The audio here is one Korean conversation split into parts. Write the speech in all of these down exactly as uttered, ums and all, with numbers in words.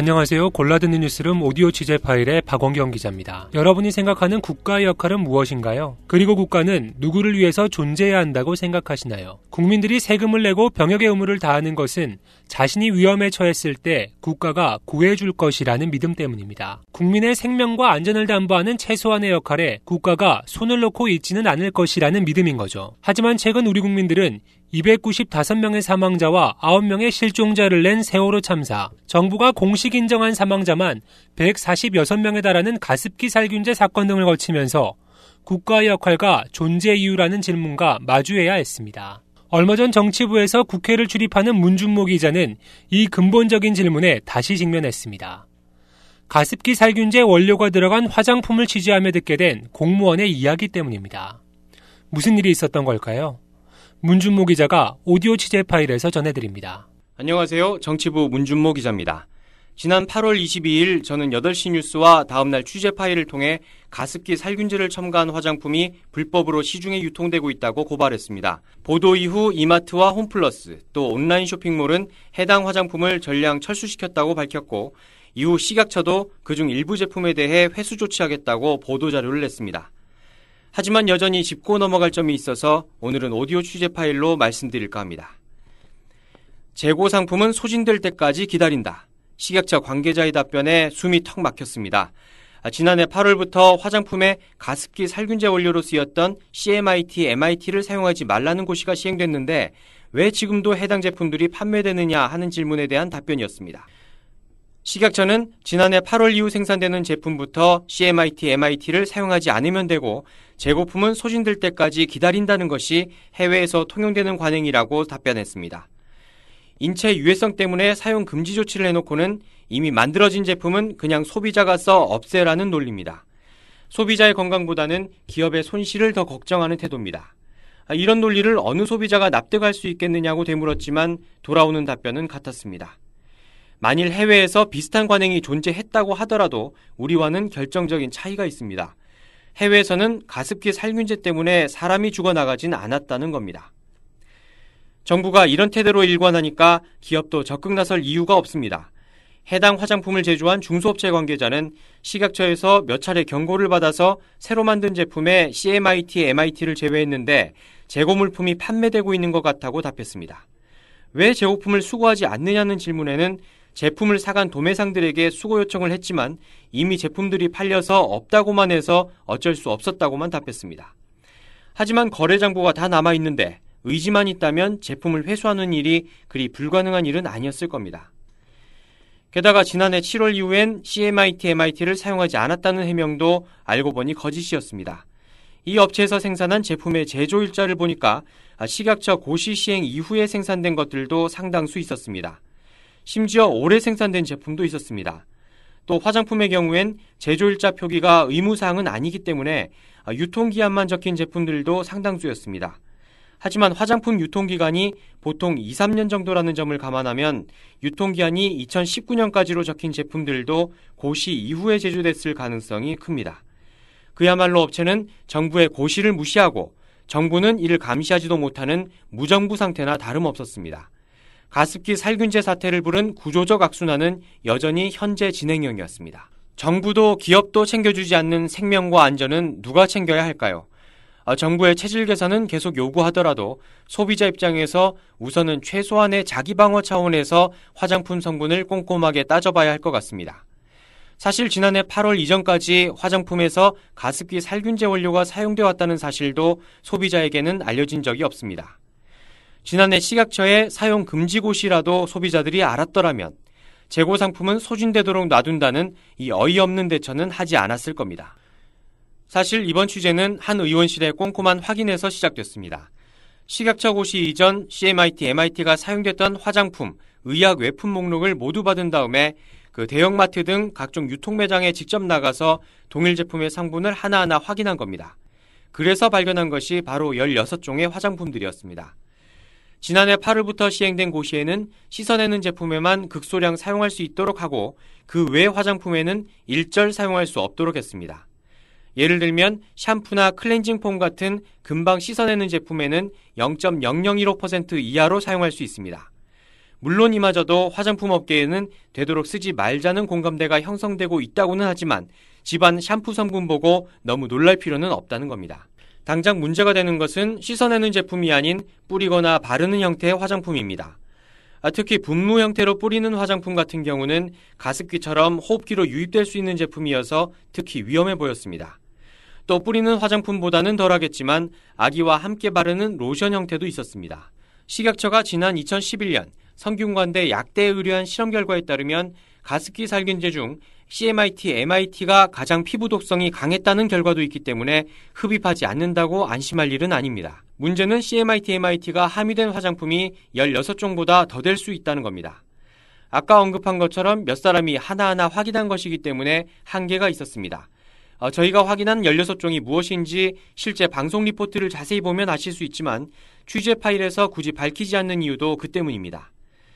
안녕하세요. 골라듣는 뉴스룸 오디오 취재 파일의 박원경 기자입니다. 여러분이 생각하는 국가의 역할은 무엇인가요? 그리고 국가는 누구를 위해서 존재해야 한다고 생각하시나요? 국민들이 세금을 내고 병역의 의무를 다하는 것은 자신이 위험에 처했을 때 국가가 구해줄 것이라는 믿음 때문입니다. 국민의 생명과 안전을 담보하는 최소한의 역할에 국가가 손을 놓고 있지는 않을 것이라는 믿음인 거죠. 하지만 최근 우리 국민들은 이백구십오 명의 사망자와 아홉 명의 실종자를 낸 세월호 참사, 정부가 공식 인정한 사망자만 백사십육 명에 달하는 가습기 살균제 사건 등을 거치면서 국가의 역할과 존재 이유라는 질문과 마주해야 했습니다. 얼마 전 정치부에서 국회를 출입하는 문준모 기자는 이 근본적인 질문에 다시 직면했습니다. 가습기 살균제 원료가 들어간 화장품을 취재하며 듣게 된 공무원의 이야기 때문입니다. 무슨 일이 있었던 걸까요? 문준모 기자가 오디오 취재 파일에서 전해드립니다. 안녕하세요. 정치부 문준모 기자입니다. 지난 팔월 이십이일 저는 여덟 시 뉴스와 다음날 취재 파일을 통해 가습기 살균제를 첨가한 화장품이 불법으로 시중에 유통되고 있다고 고발했습니다. 보도 이후 이마트와 홈플러스 또 온라인 쇼핑몰은 해당 화장품을 전량 철수시켰다고 밝혔고 이후 식약처도 그중 일부 제품에 대해 회수 조치하겠다고 보도자료를 냈습니다. 하지만 여전히 짚고 넘어갈 점이 있어서 오늘은 오디오 취재 파일로 말씀드릴까 합니다. 재고 상품은 소진될 때까지 기다린다. 식약처 관계자의 답변에 숨이 턱 막혔습니다. 지난해 팔월부터 화장품에 가습기 살균제 원료로 쓰였던 씨엠아이티, 엠아이티를 사용하지 말라는 고시가 시행됐는데 왜 지금도 해당 제품들이 판매되느냐 하는 질문에 대한 답변이었습니다. 식약처는 지난해 팔월 이후 생산되는 제품부터 씨엠아이티, 엠아이티를 사용하지 않으면 되고 재고품은 소진될 때까지 기다린다는 것이 해외에서 통용되는 관행이라고 답변했습니다. 인체 유해성 때문에 사용 금지 조치를 해놓고는 이미 만들어진 제품은 그냥 소비자가 써 없애라는 논리입니다. 소비자의 건강보다는 기업의 손실을 더 걱정하는 태도입니다. 이런 논리를 어느 소비자가 납득할 수 있겠느냐고 되물었지만 돌아오는 답변은 같았습니다. 만일 해외에서 비슷한 관행이 존재했다고 하더라도 우리와는 결정적인 차이가 있습니다. 해외에서는 가습기 살균제 때문에 사람이 죽어나가진 않았다는 겁니다. 정부가 이런 태도로 일관하니까 기업도 적극 나설 이유가 없습니다. 해당 화장품을 제조한 중소업체 관계자는 식약처에서 몇 차례 경고를 받아서 새로 만든 제품에 씨엠아이티, 엠아이티를 제외했는데 재고 물품이 판매되고 있는 것 같다고 답했습니다. 왜 재고품을 수거하지 않느냐는 질문에는 제품을 사간 도매상들에게 수거 요청을 했지만 이미 제품들이 팔려서 없다고만 해서 어쩔 수 없었다고만 답했습니다. 하지만 거래장부가 다 남아있는데 의지만 있다면 제품을 회수하는 일이 그리 불가능한 일은 아니었을 겁니다. 게다가 지난해 칠월 이후엔 씨엠아이티, 엠아이티를 사용하지 않았다는 해명도 알고 보니 거짓이었습니다. 이 업체에서 생산한 제품의 제조 일자를 보니까 식약처 고시 시행 이후에 생산된 것들도 상당수 있었습니다. 심지어 올해 생산된 제품도 있었습니다. 또 화장품의 경우엔 제조일자 표기가 의무사항은 아니기 때문에 유통기한만 적힌 제품들도 상당수였습니다. 하지만 화장품 유통기간이 보통 이, 삼 년 정도라는 점을 감안하면 유통기한이 이천십구 년까지로 적힌 제품들도 고시 이후에 제조됐을 가능성이 큽니다. 그야말로 업체는 정부의 고시를 무시하고 정부는 이를 감시하지도 못하는 무정부 상태나 다름없었습니다. 가습기 살균제 사태를 부른 구조적 악순환은 여전히 현재 진행형이었습니다. 정부도 기업도 챙겨주지 않는 생명과 안전은 누가 챙겨야 할까요? 정부의 체질 개선은 계속 요구하더라도 소비자 입장에서 우선은 최소한의 자기방어 차원에서 화장품 성분을 꼼꼼하게 따져봐야 할 것 같습니다. 사실 지난해 팔월 이전까지 화장품에서 가습기 살균제 원료가 사용되어 왔다는 사실도 소비자에게는 알려진 적이 없습니다. 지난해 식약처의 사용 금지 고시라도 소비자들이 알았더라면 재고 상품은 소진되도록 놔둔다는 이 어이없는 대처는 하지 않았을 겁니다. 사실 이번 취재는 한 의원실의 꼼꼼한 확인에서 시작됐습니다. 식약처 고시 이전 씨엠아이티, 엠아이티가 사용됐던 화장품, 의약 외품 목록을 모두 받은 다음에 그 대형마트 등 각종 유통매장에 직접 나가서 동일 제품의 성분을 하나하나 확인한 겁니다. 그래서 발견한 것이 바로 열여섯 종의 화장품들이었습니다. 지난해 팔월부터 시행된 고시에는 씻어내는 제품에만 극소량 사용할 수 있도록 하고 그 외 화장품에는 일절 사용할 수 없도록 했습니다. 예를 들면 샴푸나 클렌징 폼 같은 금방 씻어내는 제품에는 영 점 영영일오 퍼센트 이하로 사용할 수 있습니다. 물론 이마저도 화장품 업계에는 되도록 쓰지 말자는 공감대가 형성되고 있다고는 하지만 집안 샴푸 성분 보고 너무 놀랄 필요는 없다는 겁니다. 당장 문제가 되는 것은 씻어내는 제품이 아닌 뿌리거나 바르는 형태의 화장품입니다. 특히 분무 형태로 뿌리는 화장품 같은 경우는 가습기처럼 호흡기로 유입될 수 있는 제품이어서 특히 위험해 보였습니다. 또 뿌리는 화장품보다는 덜하겠지만 아기와 함께 바르는 로션 형태도 있었습니다. 식약처가 지난 이천십일 년 성균관대 약대에 의뢰한 실험 결과에 따르면 가습기 살균제 중 씨엠아이티, 엠아이티가 가장 피부 독성이 강했다는 결과도 있기 때문에 흡입하지 않는다고 안심할 일은 아닙니다. 문제는 씨엠아이티, 엠아이티가 함유된 화장품이 열여섯 종보다 더 될 수 있다는 겁니다. 아까 언급한 것처럼 몇 사람이 하나하나 확인한 것이기 때문에 한계가 있었습니다. 어, 저희가 확인한 열여섯 종이 무엇인지 실제 방송 리포트를 자세히 보면 아실 수 있지만 취재 파일에서 굳이 밝히지 않는 이유도 그 때문입니다.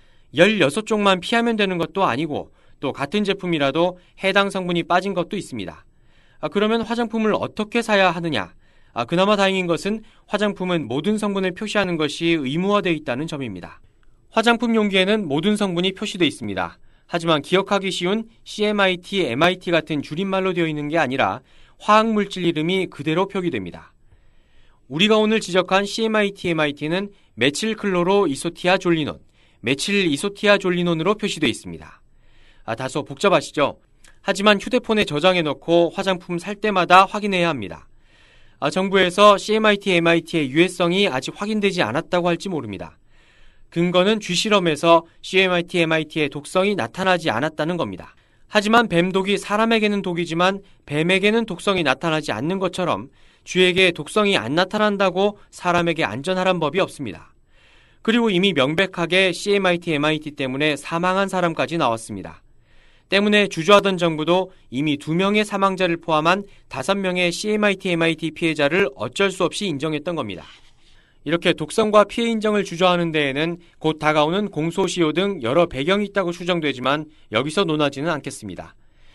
열여섯 종만 피하면 되는 것도 아니고 또 같은 제품이라도 해당 성분이 빠진 것도 있습니다. 아, 그러면 화장품을 어떻게 사야 하느냐? 아, 그나마 다행인 것은 화장품은 모든 성분을 표시하는 것이 의무화되어 있다는 점입니다. 화장품 용기에는 모든 성분이 표시되어 있습니다. 하지만 기억하기 쉬운 씨엠아이티, 엠아이티 같은 줄임말로 되어 있는 게 아니라 화학물질 이름이 그대로 표기됩니다. 우리가 오늘 지적한 씨엠아이티, 엠아이티는 메칠클로로 이소티아졸리논, 메칠 이소티아졸리논으로 표시되어 있습니다. 아, 다소 복잡하시죠? 하지만 휴대폰에 저장해놓고 화장품 살 때마다 확인해야 합니다. 아, 정부에서 씨엠아이티, 엠아이티의 유해성이 아직 확인되지 않았다고 할지 모릅니다. 근거는 쥐실험에서 씨엠아이티, 엠아이티의 독성이 나타나지 않았다는 겁니다. 하지만 뱀독이 사람에게는 독이지만 뱀에게는 독성이 나타나지 않는 것처럼 쥐에게 독성이 안 나타난다고 사람에게 안전하란 법이 없습니다. 그리고 이미 명백하게 씨엠아이티, 엠아이티 때문에 사망한 사람까지 나왔습니다. 때문에 주저하던 정부도 이미 두 명의 사망자를 포함한 다섯 명의 씨엠아이티, 엠아이티 피해자를 어쩔 수 없이 인정했던 겁니다. 이렇게 독성과 피해 인정을 주저하는 데에는 곧 다가오는 공소시효 등 여러 배경이 있다고 추정되지만 여기서 논하지는 않겠습니다.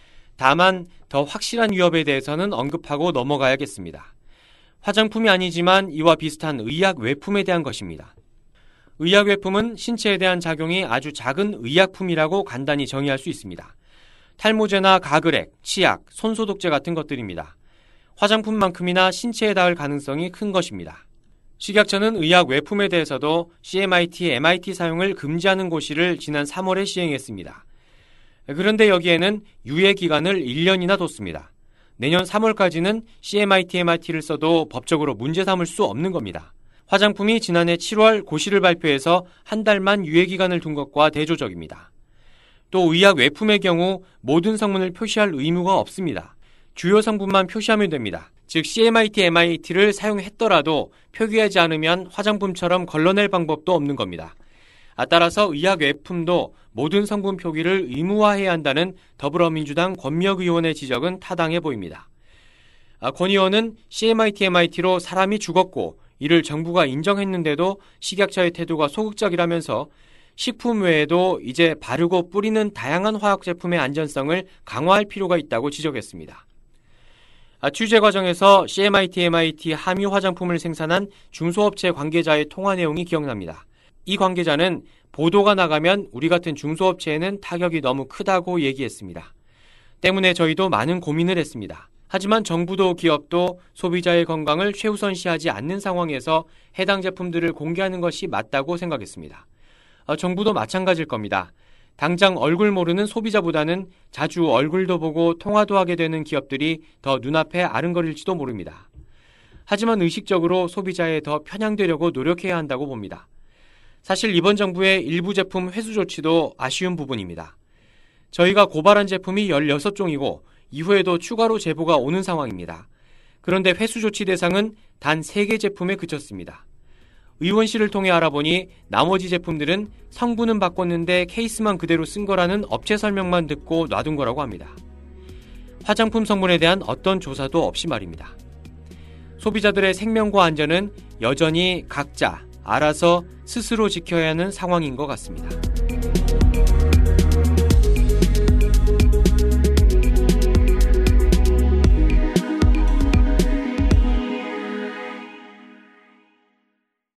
다만 더 확실한 위협에 대해서는 언급하고 넘어가야겠습니다. 화장품이 아니지만 이와 비슷한 의약 외품에 대한 것입니다. 의약 외품은 신체에 대한 작용이 아주 작은 의약품이라고 간단히 정의할 수 있습니다. 탈모제나 가글액, 치약, 손소독제 같은 것들입니다. 화장품만큼이나 신체에 닿을 가능성이 큰 것입니다. 식약처는 의약 외품에 대해서도 씨엠아이티, 엠아이티 사용을 금지하는 고시를 지난 삼월에 시행했습니다. 그런데 여기에는 유예 기간을 일 년이나 뒀습니다. 내년 삼월까지는 씨엠아이티, 엠아이티를 써도 법적으로 문제 삼을 수 없는 겁니다. 화장품이 지난해 칠월 고시를 발표해서 한 달만 유예 기간을 둔 것과 대조적입니다. 또 의약 외품의 경우 모든 성분을 표시할 의무가 없습니다. 주요 성분만 표시하면 됩니다. 즉 씨엠아이티, 엠아이티를 사용했더라도 표기하지 않으면 화장품처럼 걸러낼 방법도 없는 겁니다. 따라서 의약 외품도 모든 성분 표기를 의무화해야 한다는 더불어민주당 권미혁 의원의 지적은 타당해 보입니다. 권 의원은 씨엠아이티, 엠아이티로 사람이 죽었고 이를 정부가 인정했는데도 식약처의 태도가 소극적이라면서 식품 외에도 이제 바르고 뿌리는 다양한 화학 제품의 안전성을 강화할 필요가 있다고 지적했습니다. 취재 과정에서 씨엠아이티, 엠아이티 함유 화장품을 생산한 중소업체 관계자의 통화 내용이 기억납니다. 이 관계자는 보도가 나가면 우리 같은 중소업체에는 타격이 너무 크다고 얘기했습니다. 때문에 저희도 많은 고민을 했습니다. 하지만 정부도 기업도 소비자의 건강을 최우선시하지 않는 상황에서 해당 제품들을 공개하는 것이 맞다고 생각했습니다. 정부도 마찬가지일 겁니다. 당장 얼굴 모르는 소비자보다는 자주 얼굴도 보고 통화도 하게 되는 기업들이 더 눈앞에 아른거릴지도 모릅니다. 하지만 의식적으로 소비자에 더 편향되려고 노력해야 한다고 봅니다. 사실 이번 정부의 일부 제품 회수 조치도 아쉬운 부분입니다. 저희가 고발한 제품이 열여섯 종이고 이후에도 추가로 제보가 오는 상황입니다. 그런데 회수 조치 대상은 단 세 개 제품에 그쳤습니다. 의원실을 통해 알아보니 나머지 제품들은 성분은 바꿨는데 케이스만 그대로 쓴 거라는 업체 설명만 듣고 놔둔 거라고 합니다. 화장품 성분에 대한 어떤 조사도 없이 말입니다. 소비자들의 생명과 안전은 여전히 각자 알아서 스스로 지켜야 하는 상황인 것 같습니다.